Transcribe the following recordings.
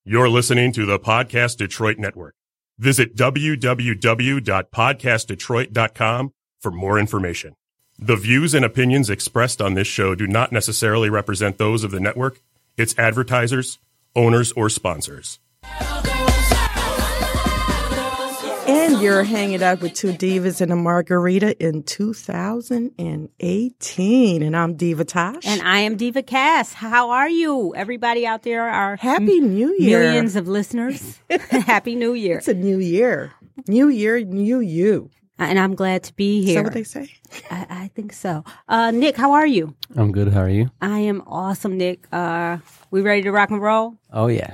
You're listening to the Podcast Detroit Network. Visit www.podcastdetroit.com for more information. The views and opinions expressed on this show do not necessarily represent those of the network, its advertisers, owners, or sponsors. And you're hanging out with two divas and a margarita in 2018. And I'm Diva Tosh. And I am Diva Cass. How are you? Everybody out there, our Happy New Year. Millions of listeners. Happy New Year. It's a new year. New year, new you. And I'm glad to be here. Is that what they say? I think so. Nick, how are you? I'm good. How are you? I am awesome, Nick. We ready to rock and roll? Oh, yeah.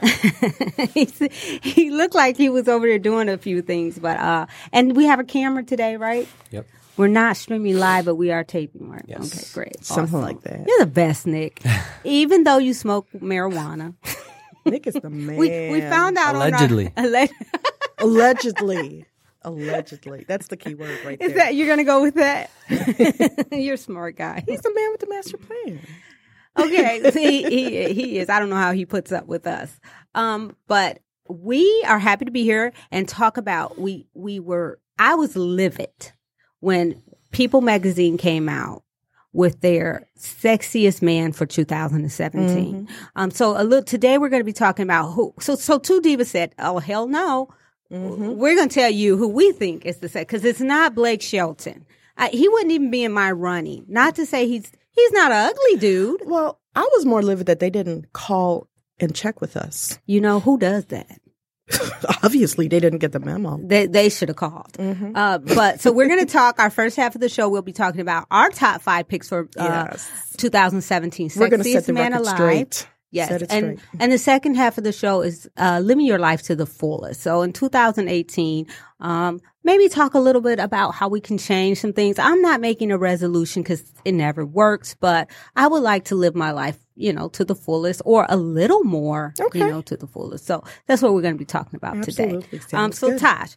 He looked like he was over there doing a few things, but and we have a camera today, right? Yep. We're not streaming live, but we are taping, right? Yes. Okay, great. Something Awesome. like that. You're the best, Nick. Even though you smoke marijuana. Nick is the man. We found out Allegedly. on our... Allegedly. Allegedly. That's the key word right there. Is that, you're going to go with that? You're a smart guy. He's the man with the master plan. Okay. See, he is. I don't know how he puts up with us. But we are happy to be here and talk about, I was livid when People magazine came out with their sexiest man for 2017. Mm-hmm. Today we're going to be talking about who. So two divas said, "Oh hell no, we're going to tell you who we think is the sex because it's not Blake Shelton. He wouldn't even be in my running. Not to say he's not an ugly dude. Well, I was more livid that they didn't call and check with us. You know who does that? Obviously, they didn't get the memo. They should have called. But so we're going to talk. Our first half of the show, we'll be talking about our top 5 picks for 2017. We're going to set the Man record Alive. straight. Yes, Set it and straight. the second half of the show is living your life to the fullest. So in 2018, maybe talk a little bit about how we can change some things. I'm not making a resolution because it never works, but I would like to live my life, to the fullest or a little more, to the fullest. So that's what we're going to be talking about Absolutely. today. Sounds So good. Tosh,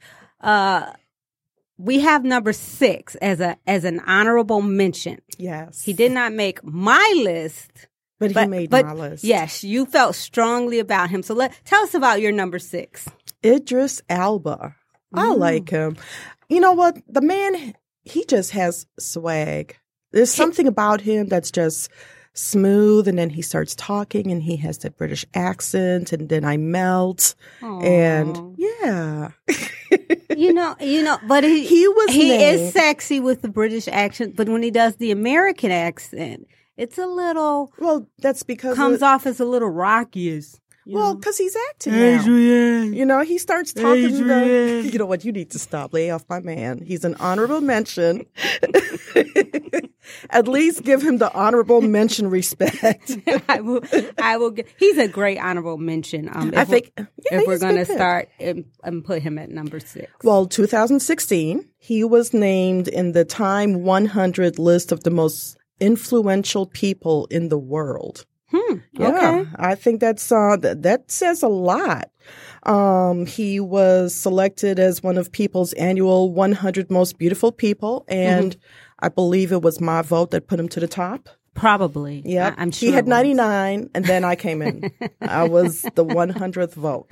we have number 6 as an honorable mention. Yes. He did not make my list. But he made my list. Yes, you felt strongly about him. So tell us about your number 6. Idris Elba. I like him. You know what? The man, he just has swag. There's something about him that's just smooth, and then he starts talking, and he has that British accent, and then I melt. Aww. And yeah. But he named. is sexy with the British accent, but when he does the American accent, it's a little that's because comes off as a little rockiest. Because he's acting now. He starts talking. You know what? You need to stop. Lay off my man. He's an honorable mention. At least give him the honorable mention respect. I will. He's a great honorable mention. If we're going to start and put him at number 6. Well, 2016, he was named in the Time 100 list of the most influential people in the world. Okay. I think that says a lot. He was selected as one of People's annual 100 most beautiful people, and I believe it was my vote that put him to the top. Probably. Yeah, I'm sure he had 99, and then I came in. I was the 100th vote.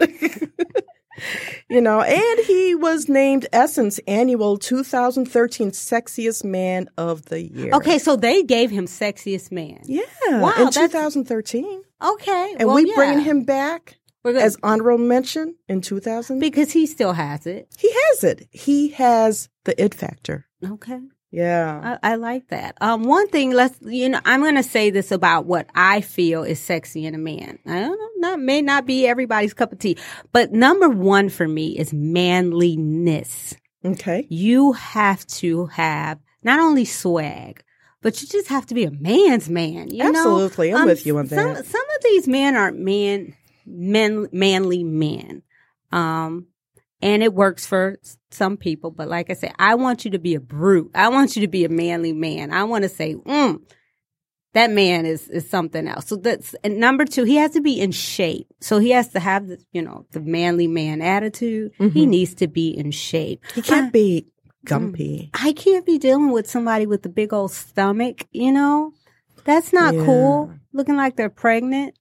And he was named Essence annual 2013 Sexiest Man of the Year. Okay, so they gave him Sexiest Man. Yeah, wow, in 2013. Okay, And bringing him back as honorable mention in 2000 because he still has it. He has it. He has the it factor. Okay. Yeah. I like that. One thing, I'm going to say this about what I feel is sexy in a man. I don't know, may not be everybody's cup of tea, but number 1 for me is manliness. Okay. You have to have not only swag, but you just have to be a man's man. Absolutely. I'm with you on that. Some of these men aren't manly men. And it works for some people. But like I said, I want you to be a brute. I want you to be a manly man. I want to say, that man is something else. So and number 2, he has to be in shape. So he has to have the manly man attitude. He needs to be in shape. He can't be gumpy. I can't be dealing with somebody with a big old stomach, That's not cool. Looking like they're pregnant.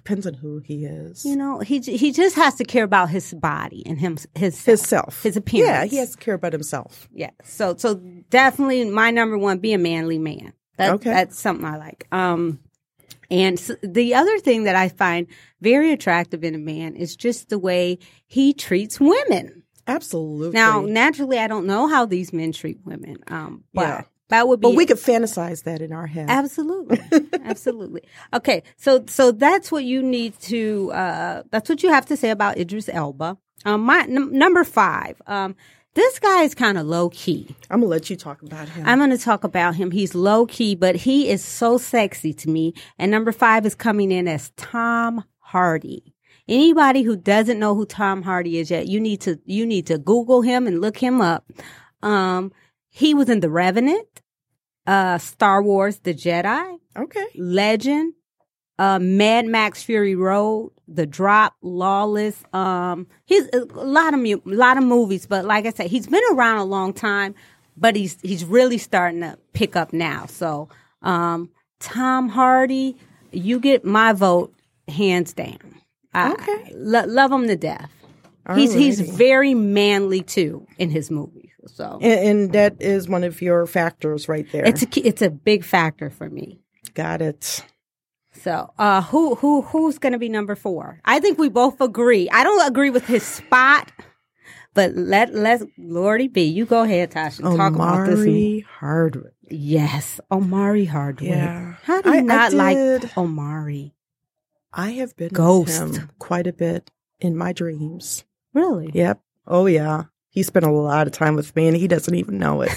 depends on who he is. You know, he just has to care about his body and his appearance. Yeah, he has to care about himself. Yeah. So definitely my number one, be a manly man. That's something I like. And the other thing that I find very attractive in a man is just the way he treats women. Absolutely. Now, naturally, I don't know how these men treat women. But that would be. But we could fantasize that in our head. Absolutely. Absolutely. Okay. So that's what you need to, that's what you have to say about Idris Elba. My number 5. This guy is kind of low key. I'm going to let you talk about him. I'm going to talk about him. He's low key, but he is so sexy to me. And number 5 is coming in as Tom Hardy. Anybody who doesn't know who Tom Hardy is yet, you need to Google him and look him up. He was in The Revenant, Star Wars: The Jedi, Legend, Mad Max: Fury Road, The Drop, Lawless. He's a lot of movies, but like I said, he's been around a long time, but he's really starting to pick up now. So, Tom Hardy, you get my vote hands down. Love him to death. He's very manly too in his movies. So, and that is one of your factors right there. It's a big factor for me. Got it. So, who's going to be number 4? I think we both agree. I don't agree with his spot, but let's Lordy B. You go ahead, Tasha, and talk about this. Omari Hardwick. Yes, Omari Hardwick. Yeah. How do you not like Omari? I have been Ghost with him quite a bit in my dreams. Really? Yep. Oh yeah. He spent a lot of time with me, and he doesn't even know it.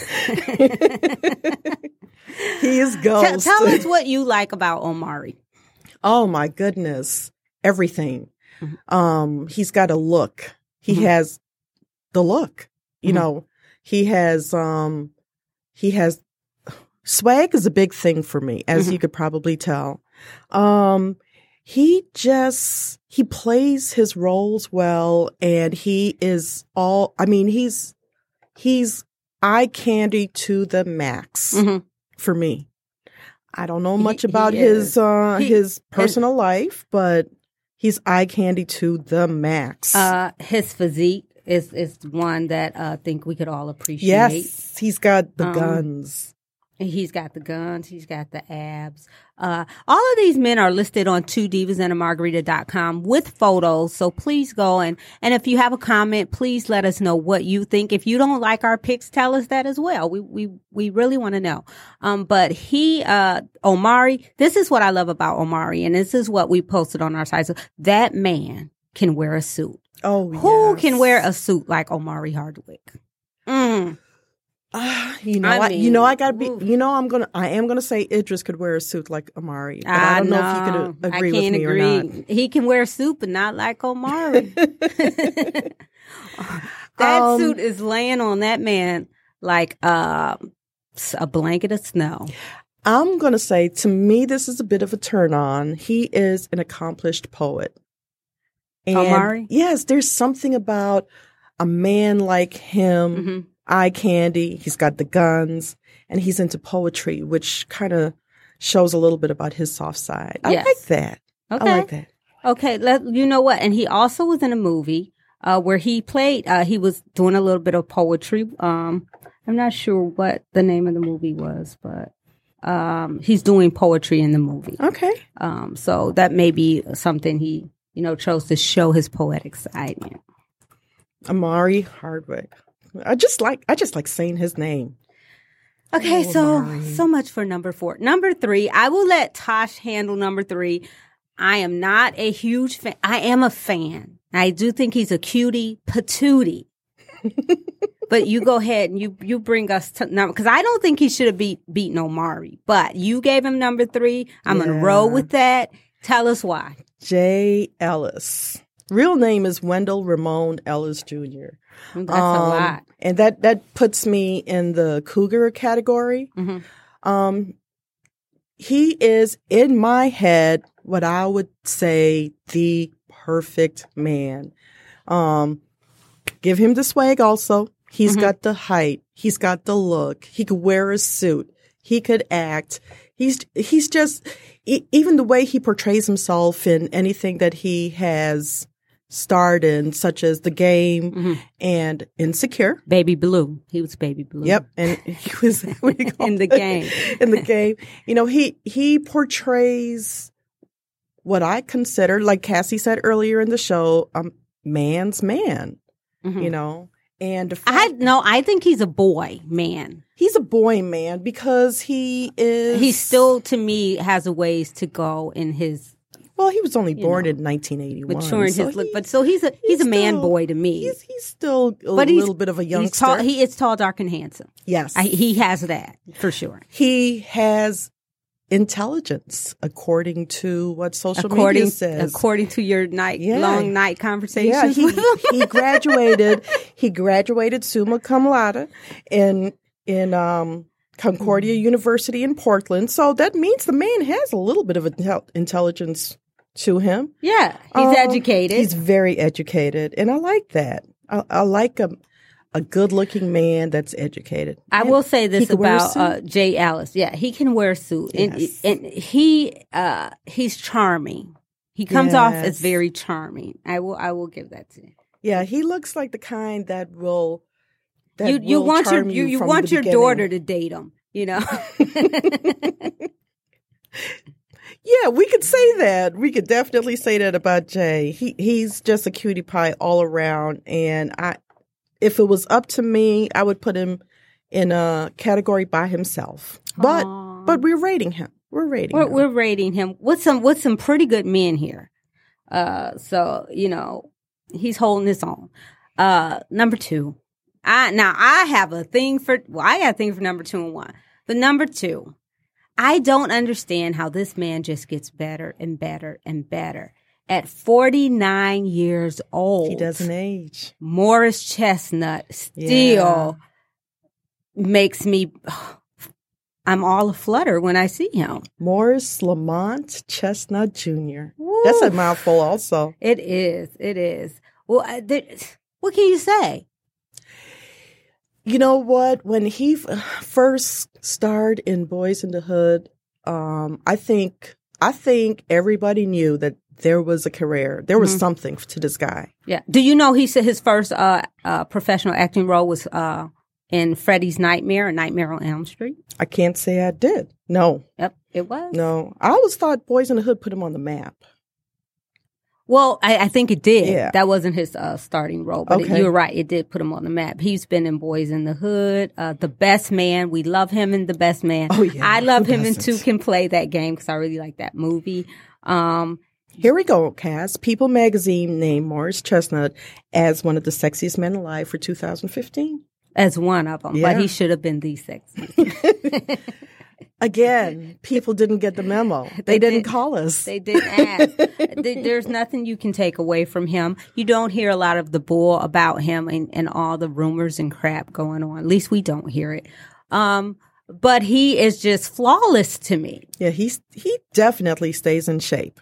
He is Ghost. Tell us what you like about Omari. Oh my goodness, everything. He's got a look. He has the look. You know, he has swag is a big thing for me, as you could probably tell. He plays his roles well, and he's eye candy to the max for me. I don't know much about his personal life, but he's eye candy to the max. His physique is one that I think we could all appreciate. Yes, he's got the guns. He's got the guns. He's got the abs. All of these men are listed on 2divasandamargarita.com with photos. So please go and if you have a comment, please let us know what you think. If you don't like our picks, tell us that as well. We really want to know. But Omari, this is what I love about Omari, and this is what we posted on our site. So that man can wear a suit. Oh, who can wear a suit like Omari Hardwick? I am gonna say Idris could wear a suit like Omari. But I don't know if you could agree with me or not. He can wear a suit, but not like Omari. That suit is laying on that man like a blanket of snow. I'm gonna say, to me, this is a bit of a turn on. He is an accomplished poet. And Omari? Yes, there's something about a man like him. Eye candy. He's got the guns, and he's into poetry, which kind of shows a little bit about his soft side. I like that. Okay. I like that. Okay. You know what? And he also was in a movie where he played. He was doing a little bit of poetry. I'm not sure what the name of the movie was, but he's doing poetry in the movie. Okay. So that may be something he chose to show his poetic side in. Omari Hardwick. I just like saying his name. Okay, so much for number 4. Number 3, I will let Tosh handle number 3. I am not a huge fan. I am a fan. I do think he's a cutie patootie. But you go ahead and you bring us to number, because I don't think he should have beaten Omari. But you gave him number 3. I'm going to roll with that. Tell us why. Jay Ellis. Real name is Wendell Ramon Ellis Jr. That's a lot. And that puts me in the cougar category. He is, in my head, what I would say the perfect man. Give him the swag also. He's got the height. He's got the look. He could wear a suit. He could act. He's just even the way he portrays himself in anything that he has starred in, such as The Game and Insecure. Baby Blue. He was Baby Blue. Yep, and he was what do you call In The it? Game. In The Game, you know, he portrays what I consider, like Cassie said earlier in the show, a man's man. You know, and the fact, I think he's a boy man. he's a boy man because he still, to me, has a ways to go in his well, he was only born in 1981. maturing so his look, but so he's a man still- boy to me. He's still a But little bit of a youngster. He is tall, dark, and handsome. Yes, He has that for sure. he has intelligence, according to what social media says. According to your long night conversations Yeah, with him. he graduated. He graduated summa cum laude in Concordia University in Portland. So that means the man has a little bit of intelligence to him. Yeah, he's educated. He's very educated, and I like that. I like a good-looking man that's educated. I will say this he can wear a about suit. Jay Ellis. Yeah, he can wear a suit, Yes. and he's charming. He comes off as Yes. very charming. I will give that to him. Yeah, he looks like the kind that will. You want charm you from want the your beginning. daughter to date him. You know. Yeah, we could say that. We could definitely say that about Jay. He's just a cutie pie all around, and if it was up to me, I would put him in a category by himself. But we're rating him. We're rating him with some pretty good men here. So you know he's holding his own. Number 2. I have a thing for number 2 and 1. But number 2, I don't understand how this man just gets better and better and better. At 49 years old, He doesn't age. Morris Chestnut still makes me. I'm all aflutter when I see him. Morris Lamont Chestnut Jr. Woo. That's a mouthful also. It is. Well, what can you say? You know what? When he first starred in Boys in the Hood, I think everybody knew that there was a career. There was something to this guy. Yeah. Do you know he said his first professional acting role was in Freddy's Nightmare, A Nightmare on Elm Street? I can't say I did. No. Yep, it was. No. I always thought Boys in the Hood put him on the map. Well, I think it did. Yeah. That wasn't his starting role, but Okay. you were right. It did put him on the map. He's been in Boys in the Hood, The Best Man. We love him in The Best Man. Oh, yeah. I love Who him in doesn't? Two Can Play That Game because I really like that movie. Here we go, Cass. People magazine named Morris Chestnut as one of the sexiest men alive for 2015. As one of them, Yeah. but he should have been the sexiest. Again, people didn't get the memo. They didn't call us. They didn't ask. There's nothing you can take away from him. You don't hear a lot of the bull about him and all the rumors and crap going on. At least we don't hear it. But he is just flawless to me. Yeah, he definitely stays in shape.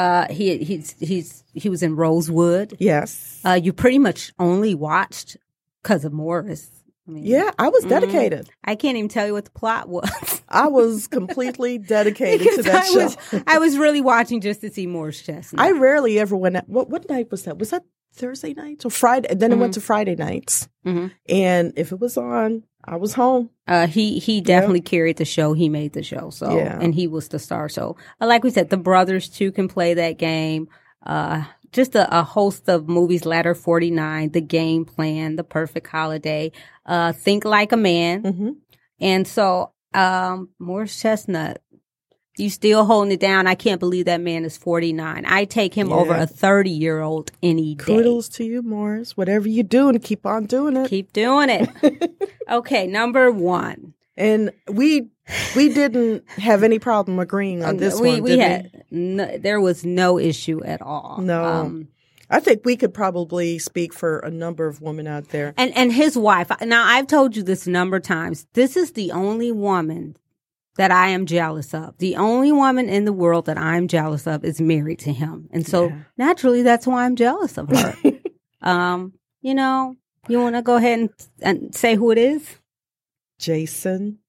He was in Rosewood. Yes. You pretty much only watched because of Morris. I mean, Yeah, I was dedicated. I can't even tell you what the plot was. I was completely dedicated to Because that show. I was really watching just to see Morris Chestnut. I rarely ever went out. What night was that? Was that Thursday nights or Friday? Then it went to Friday nights. Mhm. And if it was on, I was home. He definitely carried the show. He made the show. So, Yeah. and he was the star. So, like we said, the brothers too can play that game. Just a host of movies, Ladder 49, The Game Plan, The Perfect Holiday, Think Like a Man. Mhm. And so, Morris Chestnut, you still holding it down. I can't believe that man is 49. I take him over a 30-year-old any day. Kudos to you, Morris. Whatever you do, and keep on doing it. Keep doing it. Okay, number 1. And we didn't have any problem agreeing on this one. We did had there was no issue at all. No. I think we could probably speak for a number of women out there. And his wife. Now I've told you this a number of times. This is the only woman that I am jealous of. The only woman in the world that I'm jealous of is married to him, and so naturally that's why I'm jealous of her. You know, you want to go ahead and say who it is? Jason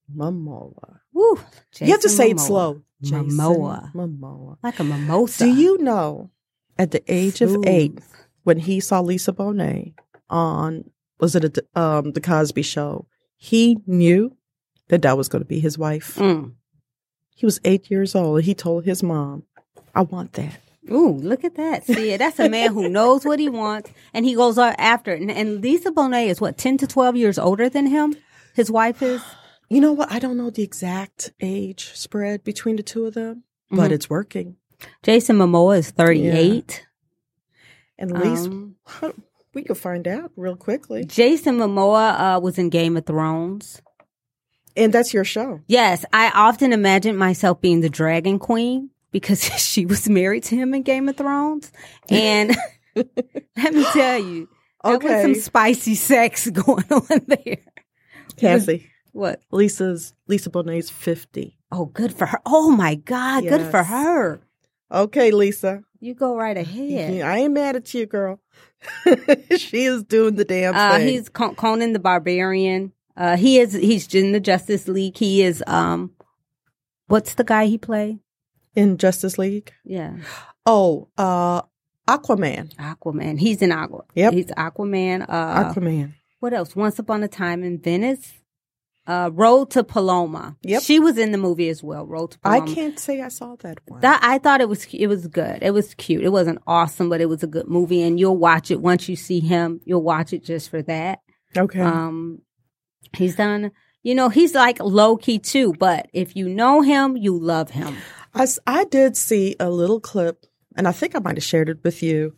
Momoa. Woo. Jason You have to say Momoa. it slow. Jason Momoa. Momoa. Like a mimosa. Do you know, at the age of Smooth. 8, when he saw Lisa Bonet on, was it the Cosby Show, he knew that was going to be his wife. Mm. He was 8 years old, and he told his mom, I want that. Ooh, look at that. See, that's a man who knows what he wants, and he goes after it. And Lisa Bonet is, 10 to 12 years older than him? His wife is? You know what? I don't know the exact age spread between the two of them, but it's working. Jason Momoa is 38. And at least we could find out real quickly. Jason Momoa was in Game of Thrones. And that's your show. Yes, I often imagine myself being the Dragon Queen because she was married to him in Game of Thrones. And let me tell you, there was some spicy sex going on there. Cassie. What? Lisa Bonet's 50. Oh, good for her. Oh, my God. Yes. Good for her. Okay, Lisa. You go right ahead. I ain't mad at you, girl. She is doing the damn thing. He's Conan the Barbarian. He's in the Justice League. He is, what's the guy he played? In Justice League? Yeah. Oh, Aquaman. Aquaman. He's in Aqua. Yep. He's Aquaman. Aquaman. What else? Once Upon a Time in Venice. Road to Paloma. Yep. She was in the movie as well. Road to Paloma. I can't say I saw that one. I thought it was good. It was cute. It wasn't awesome, but it was a good movie. And you'll watch it once you see him. You'll watch it just for that. Okay. He's done. He's like low key too. But if you know him, you love him. I did see a little clip, and I think I might have shared it with you.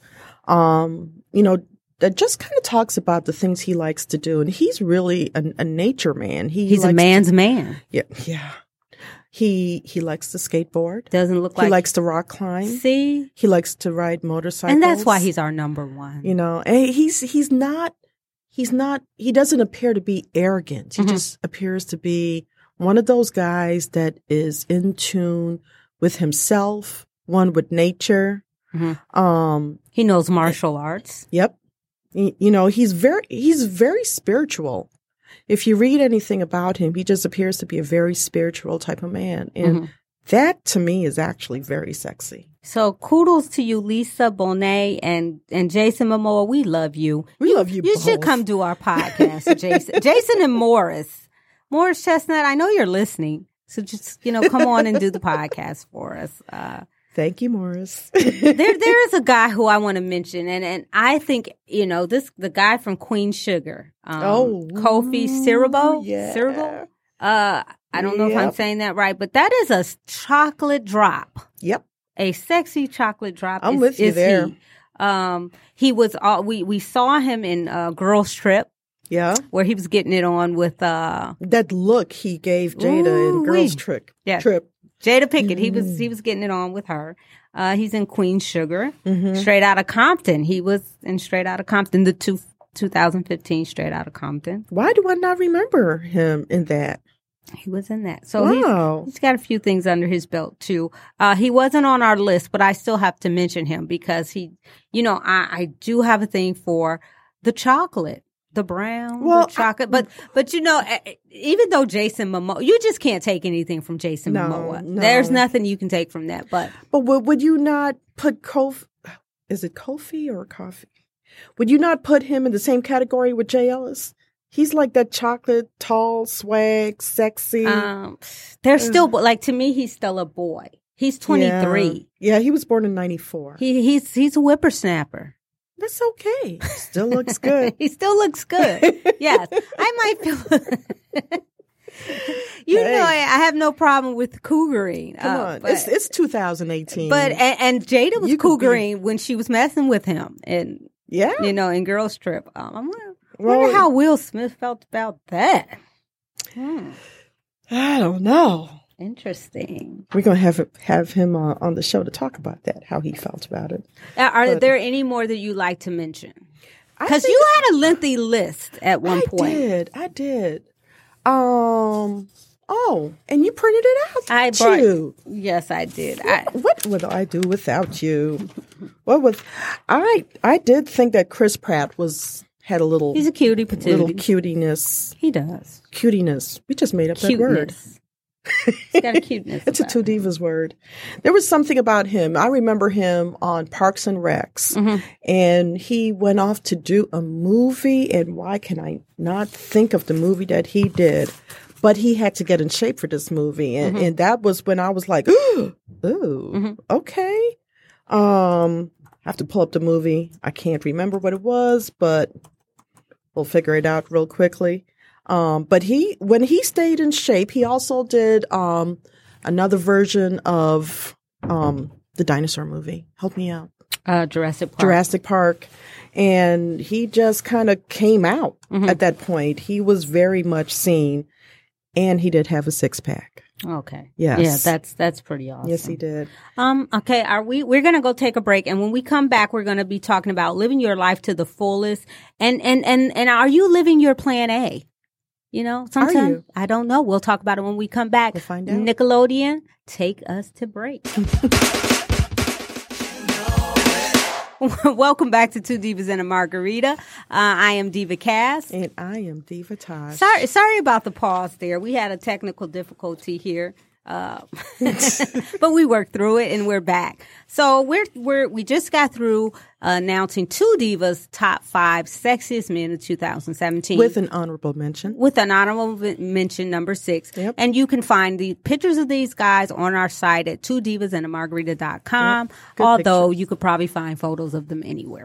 That just kind of talks about the things he likes to do. And he's really a nature man. He's a man's man. Yeah. He likes to skateboard. Doesn't look like. He likes to rock climb. See? He likes to ride motorcycles. And that's why he's our number one. And he doesn't appear to be arrogant. He just appears to be one of those guys that is in tune with himself, one with nature. He knows martial arts. Yep. He's very spiritual. If you read anything about him, he just appears to be a very spiritual type of man. And that, to me, is actually very sexy. So kudos to you, Lisa Bonet and Jason Momoa. We love you. We love you You both. should come do our podcast, Jason. Jason and Morris. Morris Chestnut, I know you're listening. So just, come on and do the podcast for us. Thank you, Morris. there is a guy who I want to mention, and I think, the guy from Queen Sugar, Kofi Siriboe. Yeah. Siriboe? I don't know if I'm saying that right, but that is a chocolate drop. Yep. A sexy chocolate drop. I'm with you there. He was, we saw him in Girls Trip. Yeah. Where he was getting it on with, that look he gave Jada in Girls Trip. Yeah. Jada Pinkett, he was getting it on with her. He's in Queen Sugar, Straight Outta Compton. He was in Straight Outta Compton, the 2015 Straight Outta Compton. Why do I not remember him in that? He was in that. So he's got a few things under his belt too. He wasn't on our list, but I still have to mention him because he, I do have a thing for the chocolate. The brown, the chocolate, but even though Jason Momoa, you just can't take anything from Jason Momoa. No. There's nothing you can take from that. But would you not put Kofi? Is it Kofi or Coffee? Would you not put him in the same category with Jay Ellis? He's like that chocolate, tall, swag, sexy. They're still to me, he's still a boy. He's 23. Yeah, he was born in 94. He's a whippersnapper. That's okay. Still looks good. He still looks good. Yes. I might feel... I have no problem with cougaring. Come on. It's 2018. But, and Jada was cougaring when she was messing with him. And, in Girls Trip. I wonder how Will Smith felt about that. I don't know. Interesting. We're going to have him on the show to talk about that, how he felt about it. Are there any more that you like to mention? Because you had a lengthy list at one point. I did. And you printed it out, too. Yes, I did. What would I do without you? I did think that Chris Pratt was had a little. He's a cutie patootie. Little cutiness. He does. Cutiness. We just made up that word. He's got a cuteness. It's a Two Divas word. There was something about him. I remember him on Parks and Recs, and he went off to do a movie. And why can I not think of the movie that he did? But he had to get in shape for this movie, and that was when I was like, "Ooh, okay." I have to pull up the movie. I can't remember what it was, but we'll figure it out real quickly. But when he stayed in shape, he also did another version of the dinosaur movie. Help me out. Jurassic Park. Jurassic Park. And he just kind of came out at that point. He was very much seen, and he did have a six-pack. Okay. Yes. Yeah, that's pretty awesome. Yes, he did. Okay, we're going to go take a break, and when we come back, we're going to be talking about living your life to the fullest. And are you living your plan A? You know, sometimes I don't know. We'll talk about it when we come back. We'll find out. Nickelodeon, take us to break. Welcome back to Two Divas and a Margarita. I am Diva Cass. And I am Diva Taj. Sorry about the pause there. We had a technical difficulty here. But we worked through it and we're back. So we just got through announcing Two Divas' top 5 sexiest men of 2017. With an honorable mention. With an honorable mention, number 6. Yep. And you can find the pictures of these guys on our site at twodivasandamargarita.com. Yep. Although you could probably find photos of them anywhere.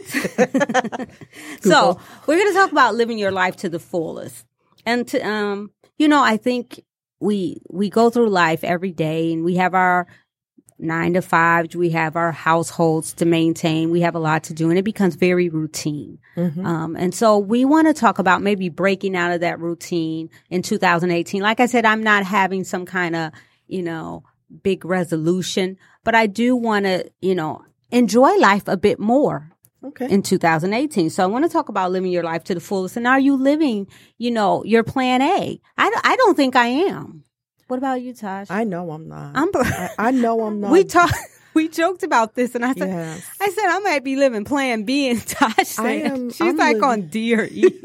So we're going to talk about living your life to the fullest. And I think we go through life every day, and we have our 9 to 5s, we have our households to maintain, we have a lot to do, and it becomes very routine. And so we want to talk about maybe breaking out of that routine in 2018. Like I said, I'm not having some kind of, big resolution, but I do want to, enjoy life a bit more. Okay. In 2018. So I want to talk about living your life to the fullest. And are you living, your plan A? I don't think I am. What about you, Taj? I know I'm not. I know I'm not. We joked about this, and I said, I might be living plan B, and Taj said, she's like on D or E.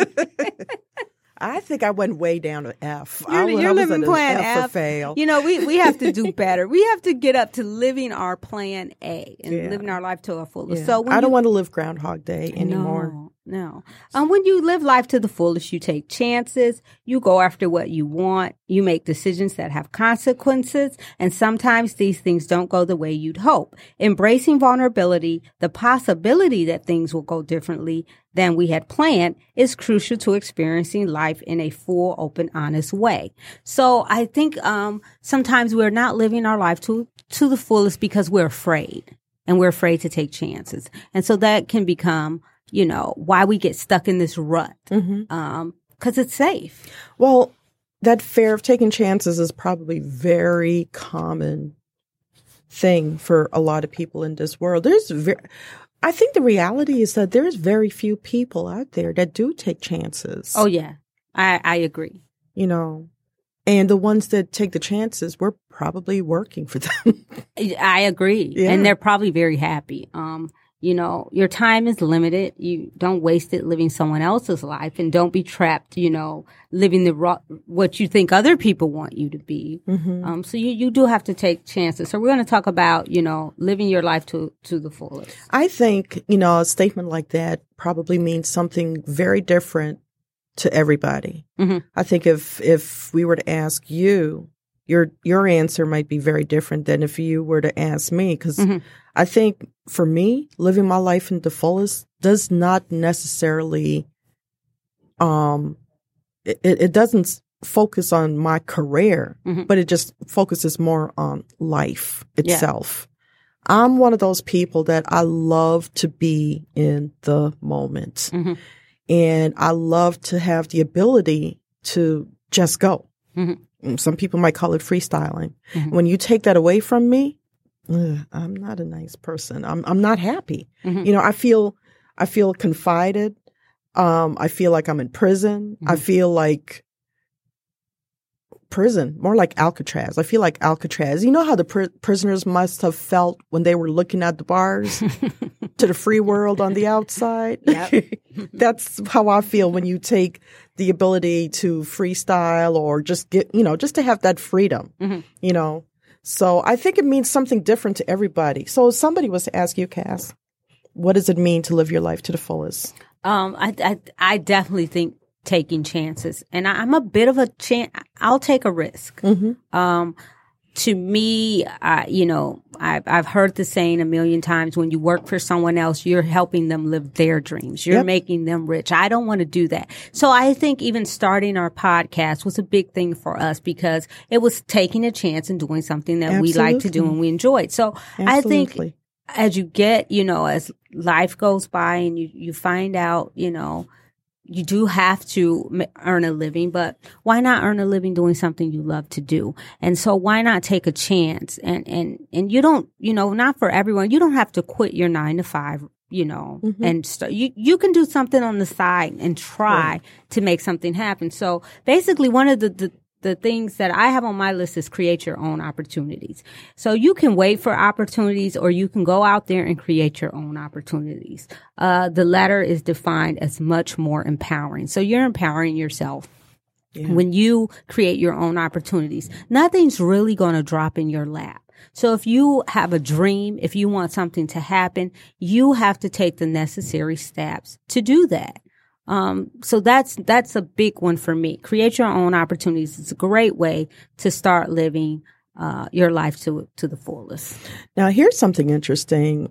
I think I went way down to F. You're living plan F or fail. We have to do better. We have to get up to living our plan A and living our life to our fullest. Yeah. So I don't want to live Groundhog Day anymore. No. When you live life to the fullest, you take chances, you go after what you want, you make decisions that have consequences, and sometimes these things don't go the way you'd hope. Embracing vulnerability, the possibility that things will go differently than we had planned, is crucial to experiencing life in a full, open, honest way. So I think sometimes we're not living our life to the fullest because we're afraid, and we're afraid to take chances. And so that can become why we get stuck in this rut, because it's safe. Well, that fear of taking chances is probably very common thing for a lot of people in this world. I think the reality is that there's very few people out there that do take chances. Oh, yeah. I agree. And the ones that take the chances, we're probably working for them. I agree. Yeah. And they're probably very happy. Your time is limited. You don't waste it living someone else's life, and don't be trapped, living what you think other people want you to be. So you do have to take chances. So we're going to talk about, living your life to the fullest. I think, a statement like that probably means something very different to everybody. I think if we were to ask you, your answer might be very different than if you were to ask me, because I think for me, living my life in the fullest does not necessarily, it doesn't focus on my career, but it just focuses more on life itself. Yeah. I'm one of those people that I love to be in the moment, and I love to have the ability to just go. Some people might call it freestyling. When you take that away from me, I'm not a nice person. I'm not happy. I feel confided. I feel like I'm in prison. I feel like prison, more like Alcatraz. I feel like Alcatraz. You know how the prisoners must have felt when they were looking at the bars to the free world on the outside? Yep. That's how I feel when you take the ability to freestyle or just just to have that freedom, So I think it means something different to everybody. So if somebody was to ask you, Cass, what does it mean to live your life to the fullest? I definitely think taking chances, and I'm a bit of a chance. I'll take a risk. To me, I've heard the saying a million times: when you work for someone else, you're helping them live their dreams. You're making them rich. I don't want to do that. So I think even starting our podcast was a big thing for us because it was taking a chance and doing something that we like to do and we enjoyed. So I think as you get, as life goes by and you find out, you do have to earn a living, but why not earn a living doing something you love to do? And so why not take a chance? And you don't, not for everyone, you don't have to quit your 9 to 5, and you can do something on the side and try to make something happen. So basically one of the things that I have on my list is create your own opportunities. So you can wait for opportunities or you can go out there and create your own opportunities. The latter is defined as much more empowering. So you're empowering yourself. Yeah. When you create your own opportunities, nothing's really going to drop in your lap. So if you have a dream, if you want something to happen, you have to take the necessary steps to do that. So that's a big one for me. Create your own opportunities. It's a great way to start living, your life to the fullest. Now, here's something interesting.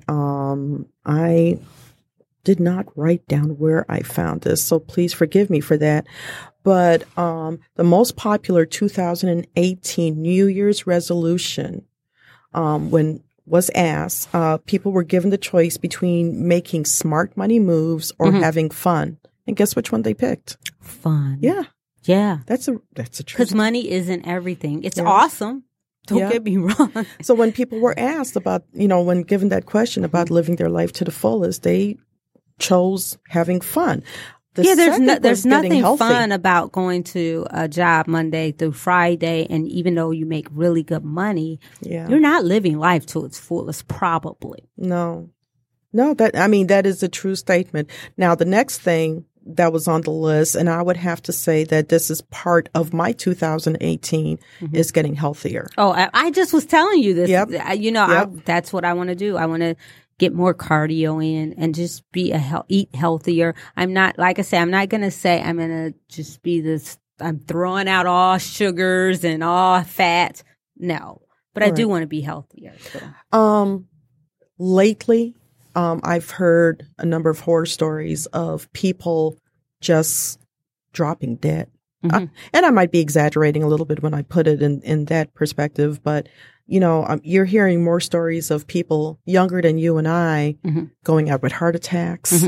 I did not write down where I found this, so please forgive me for that. But, the most popular 2018 New Year's resolution, when was asked, people were given the choice between making smart money moves or having fun. And guess which one they picked? Fun. Yeah. Yeah. That's a true. Because money isn't everything. It's awesome. Don't get me wrong. So when people were asked about, when given that question about living their life to the fullest, they chose having fun. There's nothing fun about going to a job Monday through Friday. And even though you make really good money, you're not living life to its fullest, probably. No, that is a true statement. Now, the next thing that was on the list, and I would have to say that this is part of my 2018, is getting healthier. Oh, I just was telling you this. Yep. That's what I want to do. I want to get more cardio in and just be eat healthier. I'm not, like I say, I'm not going to say I'm going to just be this, I'm throwing out all sugars and all fat. No, but I do want to be healthier. So. Lately, I've heard a number of horror stories of people just dropping dead. And I might be exaggerating a little bit when I put it in that perspective, but you're hearing more stories of people younger than you and I going out with heart attacks,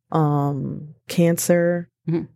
cancer,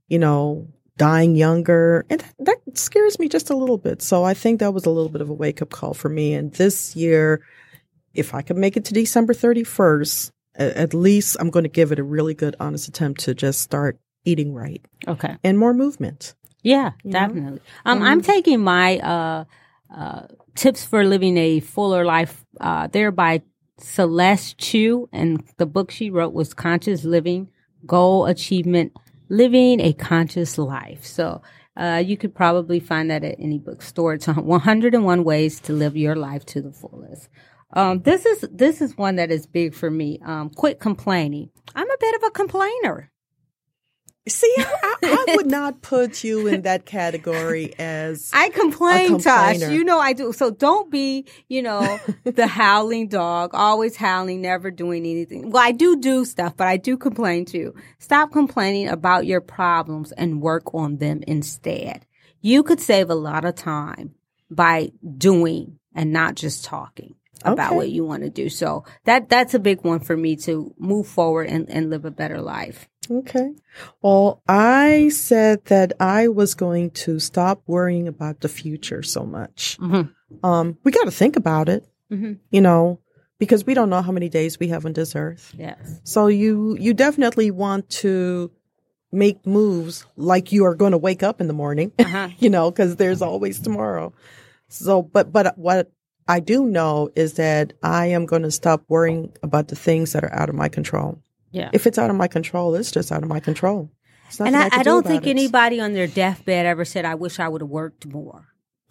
dying younger. And that scares me just a little bit. So I think that was a little bit of a wake-up call for me. And this year, if I could make it to December 31st, at least I'm going to give it a really good, honest attempt to just start eating right. Okay. And more movement. Yeah, definitely. I'm taking my tips for living a fuller life. They're by Celeste Chu, and the book she wrote was Conscious Living, Goal Achievement, Living a Conscious Life. So you could probably find that at any bookstore. It's 101 Ways to Live Your Life to the Fullest. This is one that is big for me. Quit complaining. I'm a bit of a complainer. See, I would not put you in that category as I complain, Tosh. I do. So don't be, the howling dog, always howling, never doing anything. Well, I do stuff, but I do complain too. Stop complaining about your problems and work on them instead. You could save a lot of time by doing and not just talking about what you want to do. So that's a big one for me to move forward and live a better life. Okay. Well, I said that I was going to stop worrying about the future so much. We got to think about it, because we don't know how many days we have on this earth. Yes. So you definitely want to make moves like you are going to wake up in the morning, because there's always tomorrow. So, but what I do know is that I am going to stop worrying about the things that are out of my control. Yeah. If it's out of my control, it's just out of my control. And I don't think anybody on their deathbed ever said, I wish I would have worked more.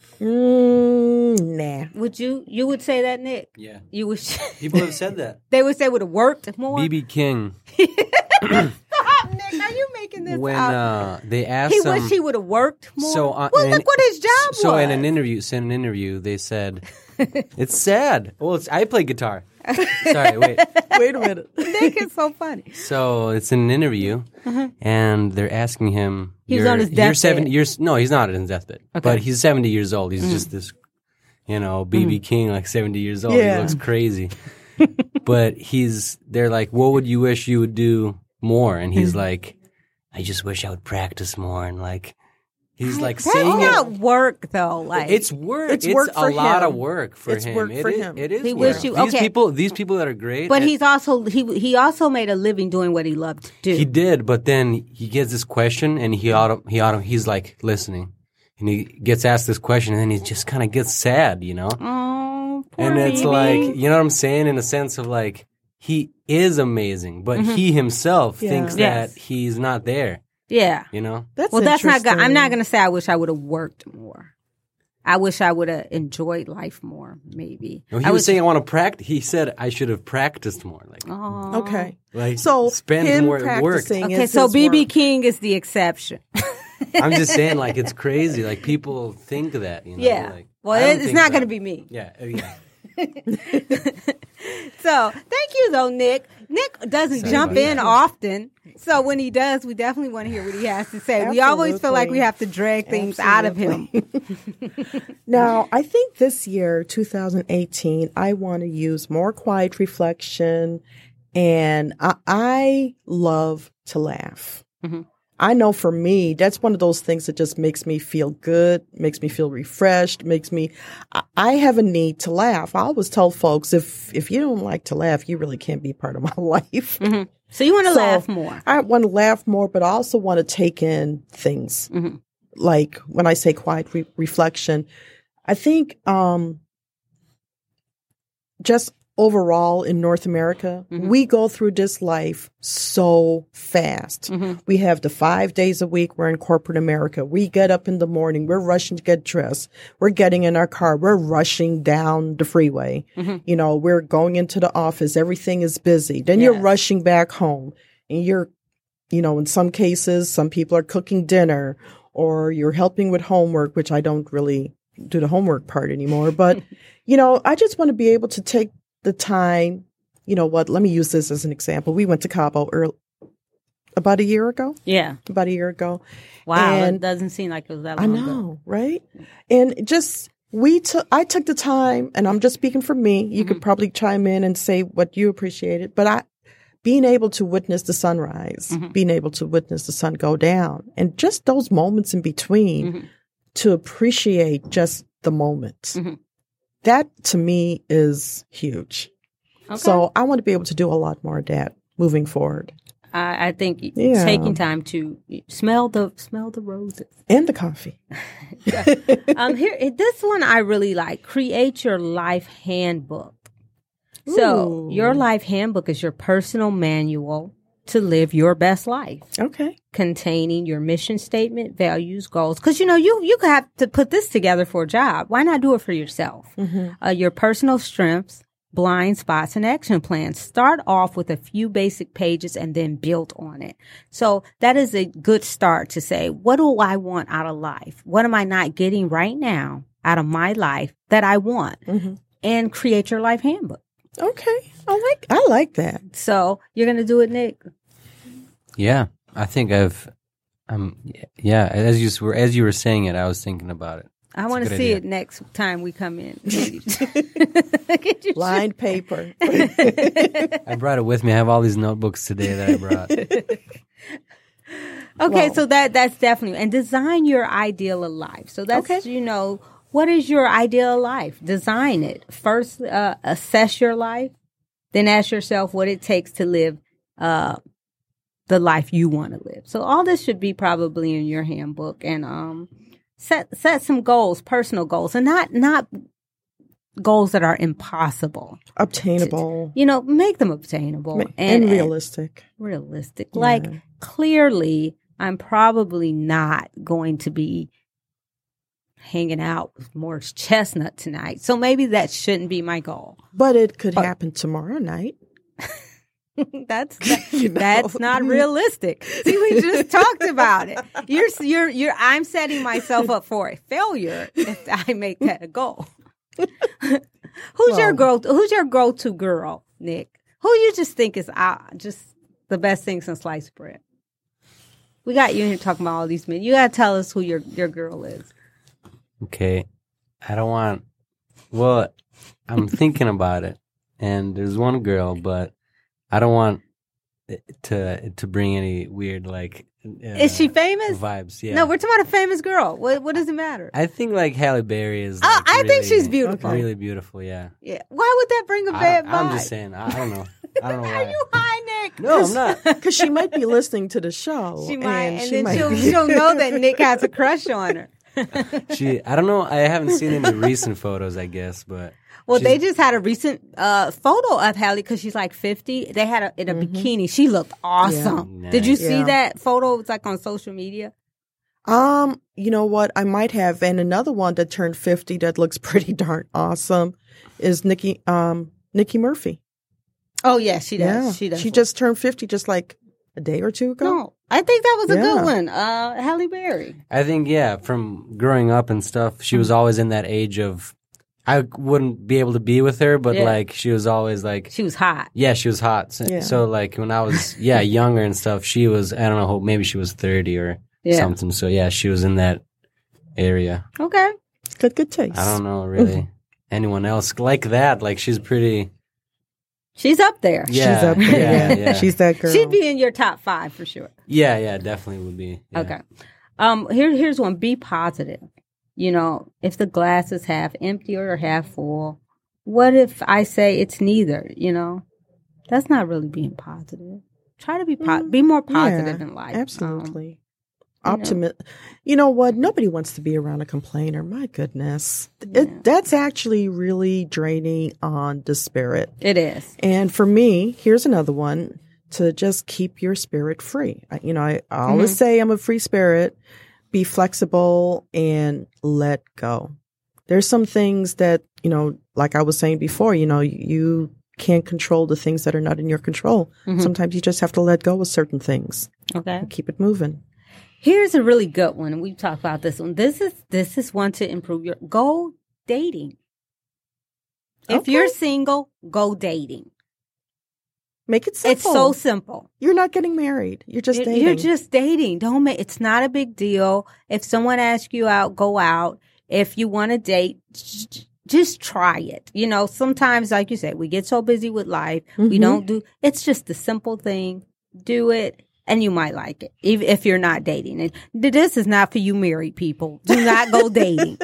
Nah. Would you? You would say that, Nick? Yeah. You wish People have said that. they would say would have worked more. B.B. King. Stop, Nick. Are you making this When up? they asked He him, wished he would have worked more. So, well, look what his job was. So in an interview, they said, it's sad. Well, I play guitar. Sorry, wait. Wait a minute. Nick is so funny. So it's in an interview, and they're asking him. He was on his You're deathbed. No, he's not on his deathbed. Okay. But he's 70 years old. He's just this, B.B. King, like 70 years old. Yeah. He looks crazy. But they're like, what would you wish you would do more? And he's like, I just wish I would practice more. And like, he's like That's saying not it. work, though. Like It's work. It's work for a lot him. of work for It's him. work for him. It is He work. wish you- These okay. these people that are great. But he's also he also made a living doing what he loved to do. He did, but then he gets this question, and he's like listening, and he gets asked this question, and then he just kind of gets sad, Oh, poor And it's baby. like, you know what I'm saying, in a sense of like, he is amazing, but he himself thinks Yes. that he's not there, Yeah. That's That's not good. I'm interesting. not going to say I wish I would have worked more. I wish I would have enjoyed life more, maybe. No, he was saying I want to practice. He said I should have practiced more, Oh. Okay. like So spend him more work. practicing Okay, is so his B.B. work. King is the exception. I'm just saying, like, it's crazy. Like, people think that, Yeah. Like, Well, I don't it's think not that. going to be me. Yeah, yeah. So thank you, though, Nick. Nick doesn't Sorry jump about in that. often. So when he does, we definitely want to hear what he has to say. We always feel like we have to drag things out of him. Now, I think this year, 2018, I want to use more quiet reflection, and I love to laugh. Mm-hmm. I know for me, that's one of those things that just makes me feel good, makes me feel refreshed, I have a need to laugh. I always tell folks, if you don't like to laugh, you really can't be part of my life. Mm-hmm. So you want to laugh more. I want to laugh more, but I also want to take in things. Mm-hmm. Like when I say quiet reflection, I think just overall in North America, we go through this life so fast. We have the 5 days a week. We're in corporate America. We get up in the morning. We're rushing to get dressed. We're getting in our car. We're rushing down the freeway. We're going into the office. Everything is busy. Then you're Yes. rushing back home, and you're, in some cases, some people are cooking dinner, or you're helping with homework, which I don't really do the homework part anymore. But, I just want to be able to take the time. Let me use this as an example. We went to Cabo about a year ago. Yeah. Wow. And It doesn't seem like it was that I long ago. know, right? And just I took the time, and I'm just speaking for me. You could probably chime in and say what you appreciated, but being able to witness the sunrise, being able to witness the sun go down, and just those moments in between to appreciate just the moment. That to me is huge. Okay. So I want to be able to do a lot more of that moving forward. I think Yeah. taking time to smell the roses. And the coffee. Here, this one I really like. Create your life handbook. So Ooh. your life handbook is your personal manual to live your best life, Okay. containing your mission statement, values, goals. Because you could have to put this together for a job. Why not do it for yourself? Your personal strengths, blind spots, and action plans. Start off with a few basic pages and then build on it. So that is a good start to say, what do I want out of life? What am I not getting right now out of my life that I want? And create your life handbook. Okay. I like that. So you're going to do it, Nick? Yeah, I think yeah. As you were saying it, I was thinking about it. I want to good see idea. it next time we come in. Lined paper. I brought it with me. I have all these notebooks today that I brought. Okay, Well- so that's definitely, and design your ideal of life. So that's, Okay. what is your ideal of life? Design it. First, assess your life, then ask yourself what it takes to live the life you want to live. So all this should be probably in your handbook, and set some goals, personal goals, and not goals that are impossible. Obtainable. Make them obtainable and realistic. Realistic. Yeah. Like, clearly, I'm probably not going to be hanging out with Morris Chestnut tonight. So maybe that shouldn't be my goal. But it could happen tomorrow night. That's not realistic. See, we just talked about it. I'm setting myself up for a failure if I make that a goal. Who's your go-to girl, Nick? Who you just think is just the best thing since sliced bread? We got you in here talking about all these men. You gotta tell us who your girl is. Okay, well, I'm thinking about it, and there's one girl, but I don't want it to bring any weird, like, is she famous? Vibes, yeah. No, we're talking about a famous girl. What does it matter? I think, like, Halle Berry is, I really, think she's beautiful. Really beautiful, yeah. Yeah. Why would that bring a bad vibe? I'm just saying. I don't know. I don't know why. Are you high, Nick? No, I'm not. Because she might be listening to the show. She might, and she then she'll know that Nick has a crush on her. I don't know. I haven't seen any recent photos, I guess, but. Well, they just had a recent photo of Halle because she's like 50. They had in a bikini. She looked awesome. Yeah. Did you see Yeah. that photo? It's like on social media. You know what? I might have. And another one that turned 50 that looks pretty darn awesome is Nikki Murphy. Oh, yeah, she does. Yeah. She does. She just turned 50 just like a day or two ago. No, I think that was a Yeah. good one. Halle Berry. I think, yeah, from growing up and stuff, she was always in that age of, I wouldn't be able to be with her, but Yeah. like she was always like, She was hot. yeah, she was hot. So, Yeah. so like when I was, younger and stuff, she was, I don't know, maybe she was 30 or something. So yeah, she was in that area. Okay. Good taste. I don't know really anyone else like that. Like she's pretty. She's up there. Yeah, She's up there. yeah. She's that girl. She'd be in your top 5 for sure. Yeah, definitely would be. Yeah. Okay. Here's one. Be positive. If the glass is half empty or half full, what if I say it's neither? That's not really being positive. Try to be more positive in life. Absolutely. Optimist. You know what? Nobody wants to be around a complainer. My goodness. That's actually really draining on the spirit. It is. And for me, here's another one, to just keep your spirit free. I always say I'm a free spirit. Be flexible and let go. There's some things that, like I was saying before, you can't control the things that are not in your control. Sometimes you just have to let go of certain things. Okay. And keep it moving. Here's a really good one, and we've talked about this one. This is one to improve your go dating. If you're single, go dating. Make it simple. It's so simple. You're not getting married. You're just dating. You're just dating. It's not a big deal. If someone asks you out, go out. If you want to date, just try it. Sometimes, like you said, we get so busy with life. We don't it's just a simple thing. Do it. And you might like it, even if you're not dating. And this is not for you married people. Do not go dating.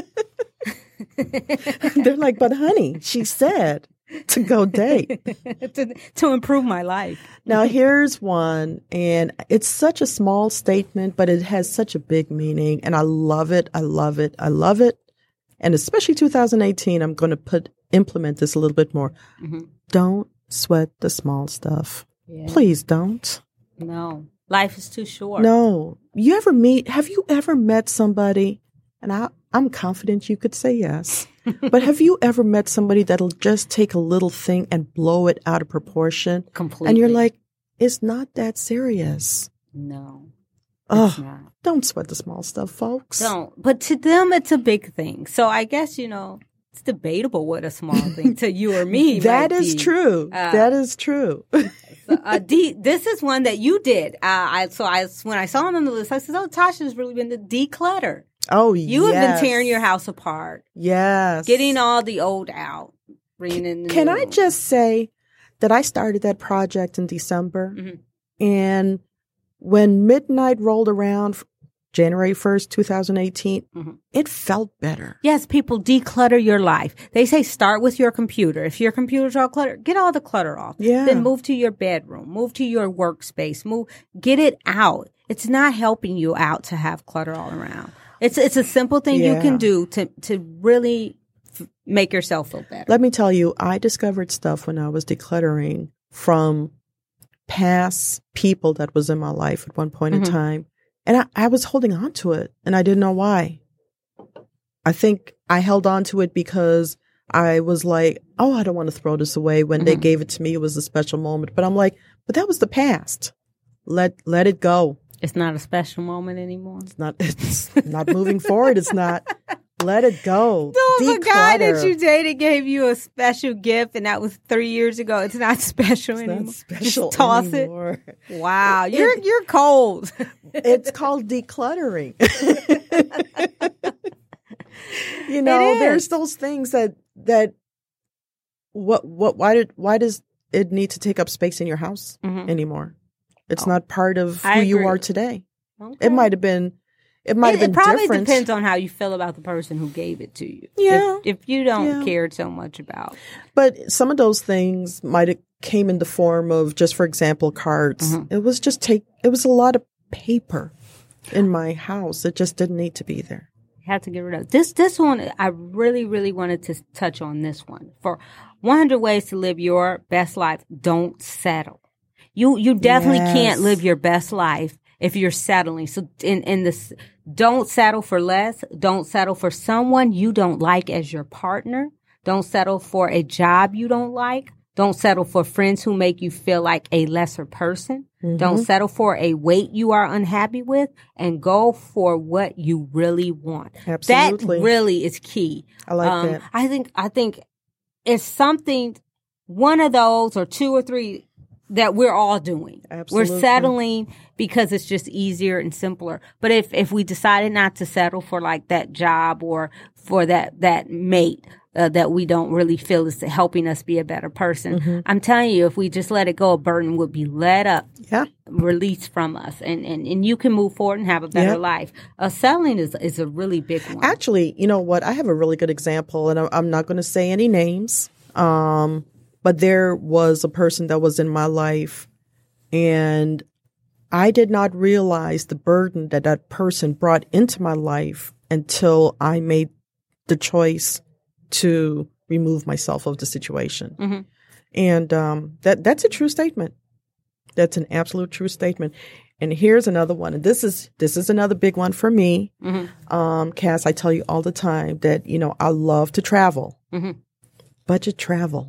They're like, but honey, she said to go date. to improve my life. Now, here's one, and it's such a small statement, but it has such a big meaning, and I love it. I love it. I love it. And especially 2018, I'm going to implement this a little bit more. Don't sweat the small stuff. Yeah. Please don't. No. Life is too short. No. Have you ever met somebody, and I'm confident you could say yes, but have you ever met somebody that'll just take a little thing and blow it out of proportion? Completely. And you're like, it's not that serious. No. Oh, don't sweat the small stuff, folks. Don't. But to them, it's a big thing. So I guess, it's debatable what a small thing to you or me That might is be. true. That is true. This is one that you did. When I saw it on the list, I said, Tasha's really been the declutter. Oh, You have been tearing your house apart. Yes. Getting all the old out. Bringing in the Can new. I just say that I started that project in December, and when midnight rolled around, January 1st, 2018, it felt better. Yes, people, declutter your life. They say start with your computer. If your computer's all cluttered, get all the clutter off. Yeah. Then move to your bedroom, move to your workspace, get it out. It's not helping you out to have clutter all around. It's a simple thing you can do to really make yourself feel better. Let me tell you, I discovered stuff when I was decluttering from past people that was in my life at one point in time. And I was holding on to it, and I didn't know why. I think I held on to it because I was like, oh, I don't want to throw this away. When they gave it to me, it was a special moment. But I'm like, but that was the past. Let it go. It's not a special moment anymore. It's not moving forward. It's not. Let it go. So if a guy that you dated gave you a special gift and that was 3 years ago, it's not special anymore. Not special Just toss anymore. it. Wow, you're cold. It's called decluttering. There's those things that why does it need to take up space in your house anymore? It's not part of who you are today. Okay. It might have been probably different. Depends on how you feel about the person who gave it to you. Yeah. If you don't care so much about. But some of those things might have came in the form of just, for example, cards. It was a lot of paper in my house. It just didn't need to be there. Had to get rid of this one. I really, really wanted to touch on this one. For 100 ways to live your best life, don't settle. You definitely can't live your best life if you're settling. So in this, don't settle for less. Don't settle for someone you don't like as your partner. Don't settle for a job you don't like. Don't settle for friends who make you feel like a lesser person. Don't settle for a weight you are unhappy with, and go for what you really want. Absolutely. That really is key. I like that. I think it's something, one of those or two or three that we're all doing. Absolutely. We're settling because it's just easier and simpler. But if we decided not to settle for like that job or for that mate that we don't really feel is helping us be a better person, I'm telling you, if we just let it go, a burden would be let up, released from us, and you can move forward and have a better life. Settling is a really big one. Actually, you know what? I have a really good example, and I'm not going to say any names. But there was a person that was in my life, and I did not realize the burden that person brought into my life until I made the choice to remove myself of the situation. And that's a true statement. That's an absolute true statement. And here's another one. And this is another big one for me. Cass, I tell you all the time that, I love to travel. Budget travel.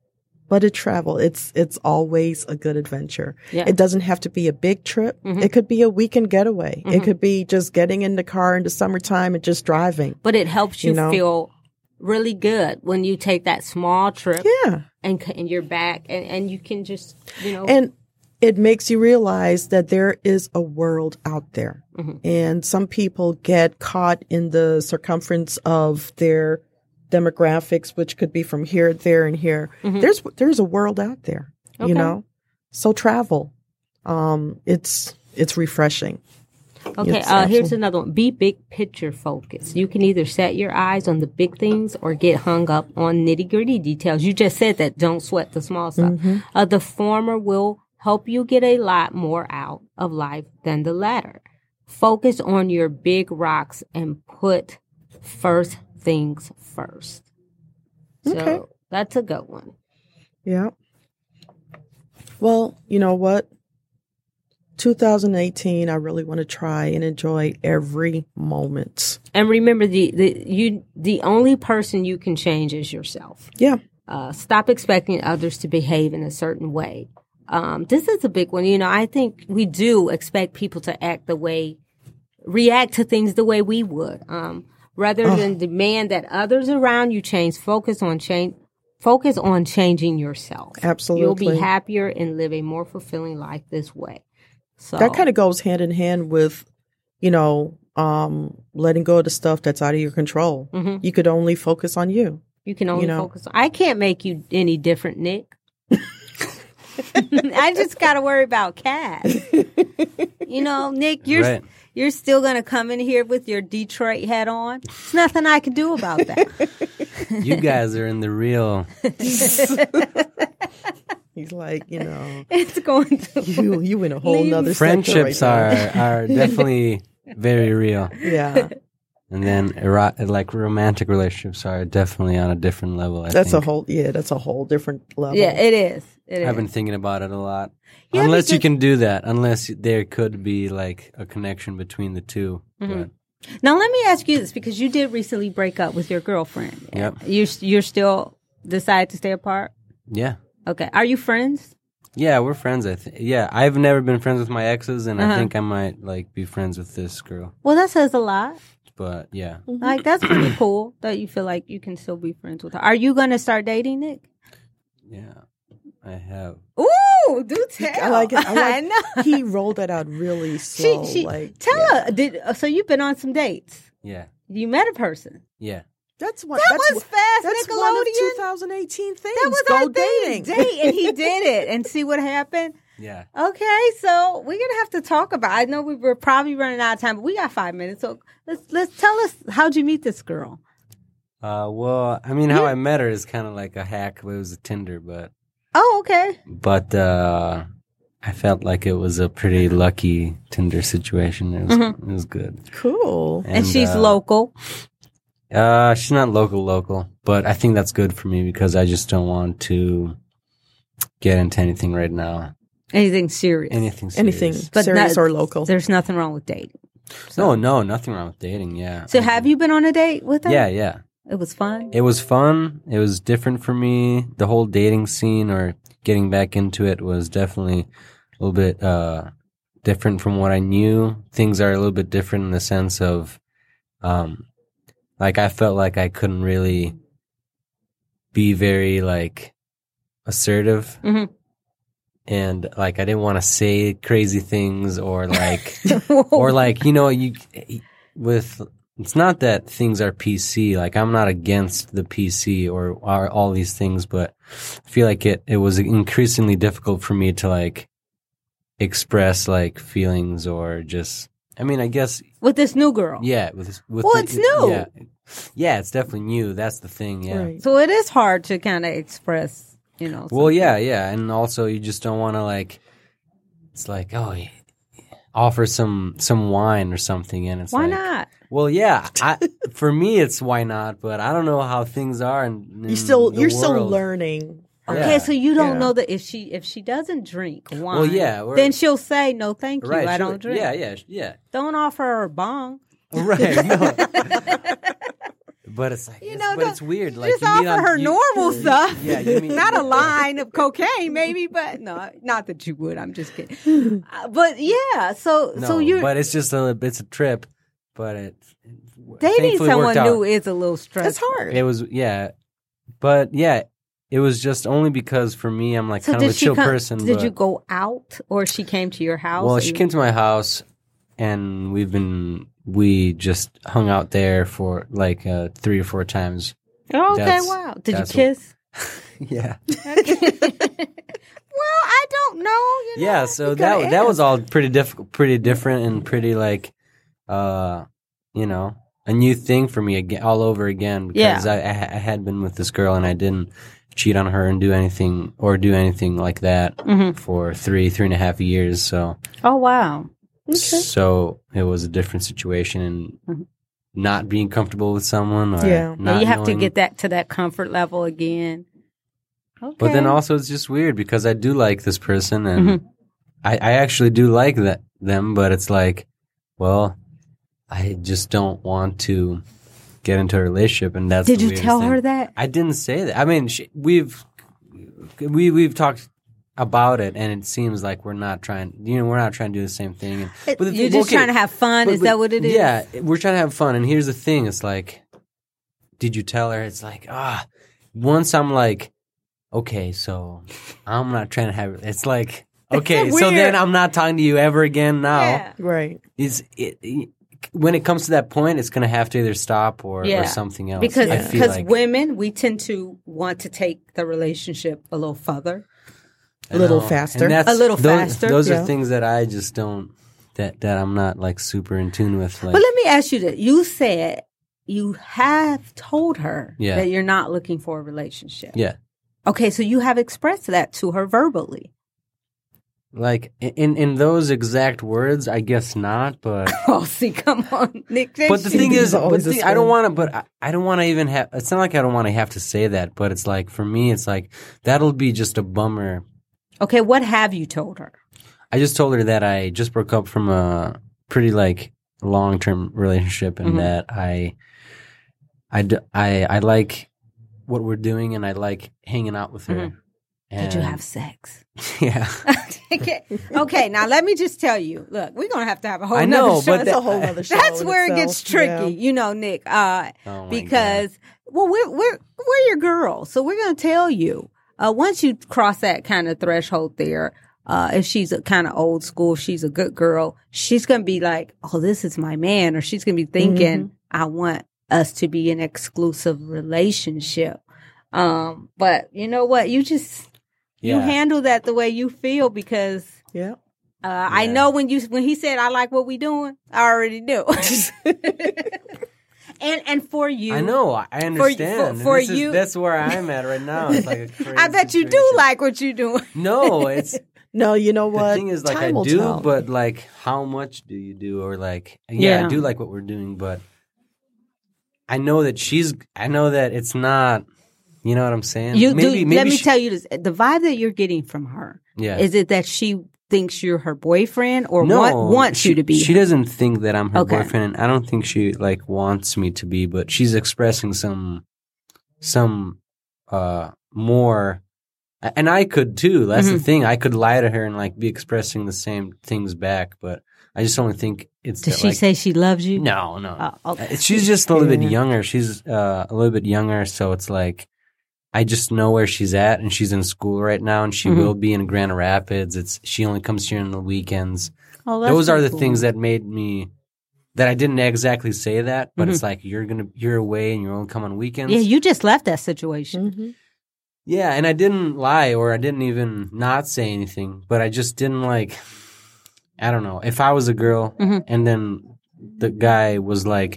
It's always a good adventure. Yeah. It doesn't have to be a big trip. It could be a weekend getaway. It could be just getting in the car in the summertime and just driving. But it helps you feel really good when you take that small trip. Yeah. And you're back and you can just, And it makes you realize that there is a world out there. And some people get caught in the circumference of their demographics, which could be from here, there, and here. There's a world out there, So travel. It's refreshing. Okay, here's another one. Be big picture focused. You can either set your eyes on the big things or get hung up on nitty gritty details. You just said that. Don't sweat the small stuff. The former will help you get a lot more out of life than the latter. Focus on your big rocks and put first things first. So that's a good one. Yeah. Well, you know what? 2018, I really want to try and enjoy every moment. And remember, the only person you can change is yourself. Yeah. Stop expecting others to behave in a certain way. This is a big one. I think we do expect people to react to things the way we would. Rather than demand that others around you change, focus on changing yourself. Absolutely. You'll be happier and live a more fulfilling life this way. So that kind of goes hand in hand with, letting go of the stuff that's out of your control. You could only focus on you. You can only focus on. I can't make you any different, Nick. I just got to worry about Cass. Nick, you're still going to come in here with your Detroit hat on. There's nothing I can do about that. You guys are in the real. He's like, It's going to. you in a whole nother Friendships sector right are definitely very real. now. Yeah. And then romantic relationships are definitely on a different level. That's think. that's a whole different level. Yeah, it is. It I've is. been thinking about it a lot. Yeah, unless you because- can do that, unless there could be like a connection between the two. Mm-hmm. But Now, let me ask you this, because you did recently break up with your girlfriend. Yep. You're still decide to stay apart? yeah. Okay. Are you friends? Yeah, we're friends. Yeah, I've never been friends with my exes, and Uh-huh. I think I might like be friends with this girl. Well, that says a lot. But yeah, Like, that's pretty cool that you feel like you can still be friends with her. Are you going to start dating, Nick? yeah, I have. Ooh, do tell. I like it. I know. He rolled that out really slow. Tell her. So you've been on some dates. Yeah, You met a person. yeah. That's one. That that's was fast, That's one of Nickelodeon. 2018 things. That was Go our thing. dating. Date, and he did it. And see what happened. Yeah. Okay, so we're gonna have to talk about. I know we were probably running out of time, but we got 5 minutes. So let's tell us, how'd you meet this girl? Well, I mean, how I met her is kind of like a hack. It was a Tinder, but Oh, okay. I felt like it was a pretty lucky Tinder situation. It was good. Cool. And she's local. She's not local, but I think that's good for me because I just don't want to get into anything right now. Anything serious? Anything serious. Anything But serious not- or local. There's nothing wrong with dating. No, nothing wrong with dating. Yeah. So have you been on a date with her? Yeah. It was fun. It was fun. It was different for me. The whole dating scene or getting back into it was definitely a little bit different from what I knew. Things are a little bit different in the sense of, like I felt like I couldn't really be very like assertive. Mhm. And like I didn't want to say crazy things or like or like it's not that things are PC. Like I'm not against the PC or all these things, but I feel like it was increasingly difficult for me to like express like feelings or just. I mean, I guess with this new girl. yeah. It's new. Yeah, it's definitely new. That's the thing. Yeah. Right. So it is hard to kind of express, Well, something. yeah, and also you just don't want to like. It's like offer some wine or something, and it's Why like, not? Well, yeah, for me it's why not, but I don't know how things are. In You're still the still world. learning. Okay, Yeah. so you don't Yeah. know that if she doesn't drink wine, Well, yeah, then she'll say no, thank you, Right? I sure. don't drink. Yeah. Don't offer her a bong. Right. No. But it's like, know, it's weird. Like Just you meet offer her normal stuff. Yeah, you mean Not a line of cocaine, maybe, but no, not that you would. I'm just kidding. But yeah, so No, you're but it's just it's a trip. But dating thankfully someone worked out. new is a little stressful. It's hard. It was but yeah, it was just only because for me I'm like So kind of a did she chill come? person. Did but, you go out, or she came to your house? Well, she came to my house, and we just hung out there for like 3 or 4 times. Oh, okay, That's- wow. Did you that's kiss? Yeah, Well, I don't know. yeah. So you gotta that was ask. all pretty different, and pretty like, a new thing for me again, all over again. Because Yeah. I had been with this girl, and I didn't cheat on her and do anything like that Mhm. for 3.5 years. So. Oh, wow. Okay. So it was a different situation, and Mhm. not being comfortable with someone. Or Yeah. not You have to knowing- get that to that comfort level again. Okay. But then also it's just weird because I do like this person, and Mhm. I actually do like them, but it's like, well, I just don't want to get into a relationship, and that's. Did the you weirdest tell thing. her that? I didn't say that. I mean, we've talked about it, and it seems like we're not trying to do the same thing. And, but the You're thing- just trying to have fun. But- Is that what it is? Yeah, we're trying to have fun. And here's the thing: it's like, did you tell her? It's like, once I'm like, okay, so I'm not trying to have. It's like, okay, so weird. then I'm not talking to you ever again. Now, Yeah. Right. when it comes to that point, it's gonna have to either stop or Yeah. something else. Because I feel like, women, we tend to want to take the relationship a little further. I a little know. faster. And that's- A little those- faster, Those yeah. are things that I just don't that I'm not like super in tune with. Like, But let me ask you this. You said you have told her Yeah. that you're not looking for a relationship. yeah, Okay, so you have expressed that to her verbally. like in those exact words, I guess not. But Oh, see, come on, Nick. but the thing is, always a I don't swing. want to. But I don't want to even have. It's not like I don't want to have to say that. But it's like for me, it's like that'll be just a bummer. Okay, what have you told her? I just told her that I just broke up from a pretty like long term relationship, and that I like what we're doing, and I like hanging out with her. Did you And- have sex? Yeah. Okay, now let me just tell you. Look, we're gonna have to have a whole I nother know, show. but That's a whole other show. That's in where it itself. gets tricky, Yeah. you know, Nick. Oh my Because well, we're your girls, so we're gonna tell you. Once you cross that kind of threshold there, if she's a kind of old school, she's a good girl, she's gonna be like, "Oh, this is my man," or she's gonna be thinking, "I want us to be an exclusive relationship." But you know what? You Yeah. handle that the way you feel because. Yeah. I know when he said I like what we doing, I already knew. and for you, I know. I understand. for And this is- you- that's where I'm at right now. It's like a crazy I bet you do situation. like what you doing. No, it's No, you know the what? thing is like Time I will do, tell. but like how much do you do? Or like yeah, Yeah. I do like what we're doing, but I know that it's not. You know what I'm saying? Let me she- tell you this: the vibe that you're getting from her Yeah. is it that she thinks you're her boyfriend or No, wants you to be? She doesn't think that I'm her Okay. boyfriend, and I don't think she like wants me to be. But she's expressing some more, and I could too. That's the thing. I could lie to her and like be expressing the same things back, but I just don't think it's. Does that, she like, say she loves you? no, no? Oh, okay. She's just a little bit Yeah. younger. She's a little bit younger, so it's like. I just know where she's at, and she's in school right now, and she will be in Grand Rapids. She only comes here on the weekends. Oh, that's Those are the pretty things cool. that made me that I didn't exactly say that, but it's like you're away and you're only come on weekends. Yeah, you just left that situation. Mhm. Yeah, and I didn't lie or I didn't even not say anything, but I just didn't like. I don't know if I was a girl and then the guy was like,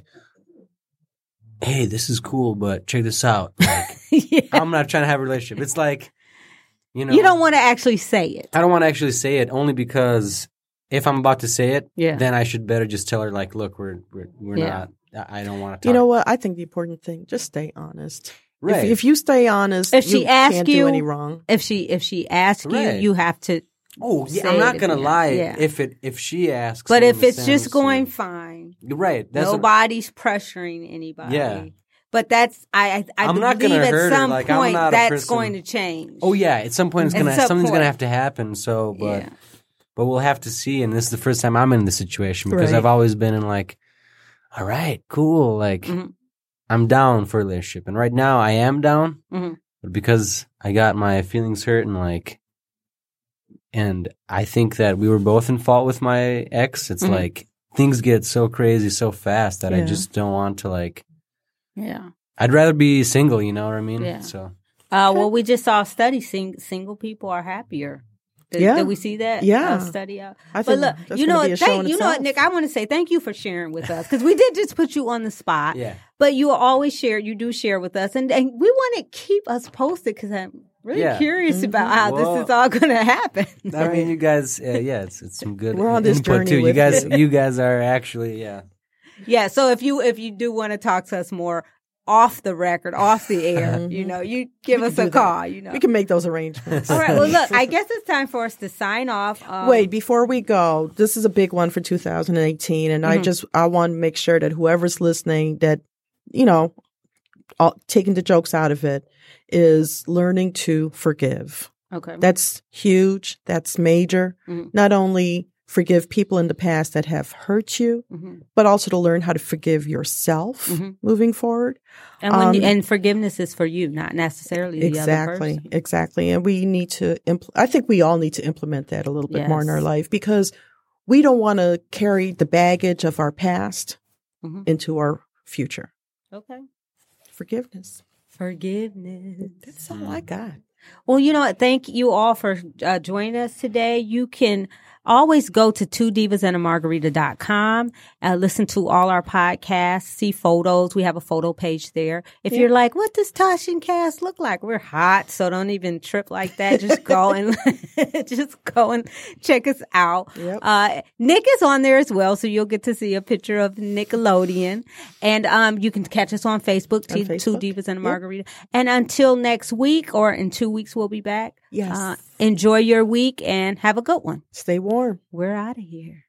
"Hey, this is cool, but check this out." Like, Yeah. I'm not trying to have a relationship. It's like, you know, You don't want to actually say it. I don't want to actually say it only because if I'm about to say it, Yeah. then I should better just tell her like, look, we're Yeah. not. I don't want to talk. You know what? I think the important thing, just stay honest. Right. If you stay honest, If she you asks can't you- do any wrong. If she asks Right. you, you have to. Oh, yeah, say I'm not it gonna again. lie. Yeah. If she asks, But in if the it's just sense going of- fine, right, that's nobody's pressuring anybody. Yeah. But that's I I'm not believe gonna at hurt her, some like, I'm point not a that's person- going to change. Oh yeah, at some point At some something's point. gonna have to happen. So, Yeah. but we'll have to see. And this is the first time I'm in this situation because Right. I've always been in like, all right, cool, like Mhm. I'm down for a relationship, and right now I am down, Mhm. but because I got my feelings hurt and like, and I think that we were both in fault with my ex. It's Mhm. like things get so crazy so fast that I Yeah. just don't want to like. Yeah. I'd rather be single, you know what I mean? Yeah. So Well, we just saw a study. Single people are happier. Yeah. Did we see that? Yeah. Study out. I But think look, that's you know, gonna be a show in you know what, itself. Nick? I want to say thank you for sharing with us because we did just put you on the spot. yeah. But you always share. You do share with us, and we want to keep us posted because I'm really Yeah. curious about how Well, this is all going to happen. I mean, you guys, yeah, it's some good. We're on this input journey too. with You guys are actually, yeah. Yeah. So if you do want to talk to us more off the record, off the air, you know, you give We us can a do that. call. You know. We can make those arrangements. All right. Well, look. I guess it's time for us to sign off. Wait, before we go, this is a big one for 2018, and I want to make sure that whoever's listening, that you know, taking the jokes out of it, is learning to forgive. Okay. That's huge. That's major. Mhm. Not only forgive people in the past that have hurt you, Mhm. but also to learn how to forgive yourself Mhm. moving forward. And and forgiveness is for you, not necessarily the other person. Exactly. And we need to, I think we all need to implement that a little bit more in our Yes. life because we don't want to carry the baggage of our past Mhm. into our future. Okay. Forgiveness. Forgiveness. That's all I got. Well, you know what? Thank you all for joining us today. You can always go to twodivasandAmargarita.com, listen to all our podcasts, see photos. We have a photo page there. If you're like, what does Tasha and Cass look like? We're hot, so don't even trip like that. Just go and check us out. Yep. Nick is on there as well, so you'll get to see a picture of Nickelodeon. And you can catch us on Facebook, Two Divas and a Margarita. And until next week, or in 2 weeks, we'll be back. Yes. Enjoy your week and have a good one. Stay warm. We're out of here.